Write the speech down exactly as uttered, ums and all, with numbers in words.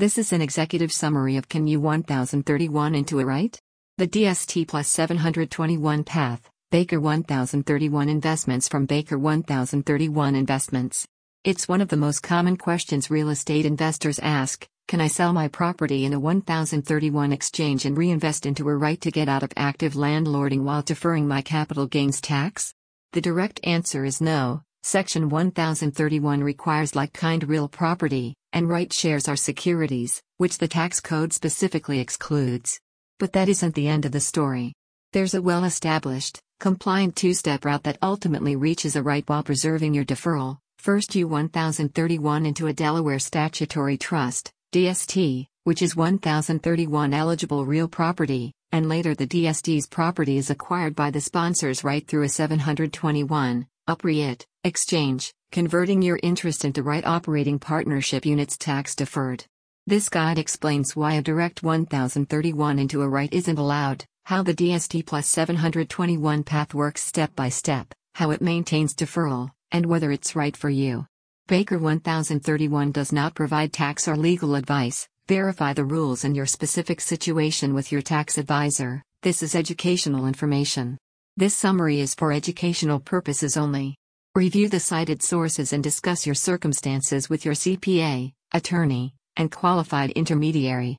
This is an executive summary of Can You one thousand thirty-one into a right? The D S T plus seven hundred twenty-one path, Baker one thousand thirty-one investments from Baker one thousand thirty-one Investments. It's one of the most common questions real estate investors ask: can I sell my property in a one thousand thirty-one exchange and reinvest into a right to get out of active landlording while deferring my capital gains tax? The direct answer is no. Section one thousand thirty-one requires like-kind real property, and right shares are securities, which the tax code specifically excludes. But that isn't the end of the story. There's a well-established, compliant two-step route that ultimately reaches a right while preserving your deferral. First, you one thousand thirty-one into a Delaware Statutory Trust, D S T, which is one thousand thirty-one eligible real property, and later the D S T's property is acquired by the sponsor's right through a seven hundred twenty-one, U P R I T, exchange, converting your interest into right operating partnership units tax deferred. This guide explains why a direct one thousand thirty-one into a right isn't allowed, how the D S T plus seven hundred twenty-one path works step by step, how it maintains deferral, and whether it's right for you. Baker one thousand thirty-one does not provide tax or legal advice. Verify the rules in your specific situation with your tax advisor. This is educational information. This summary is for educational purposes only. Review the cited sources and discuss your circumstances with your C P A, attorney, and qualified intermediary.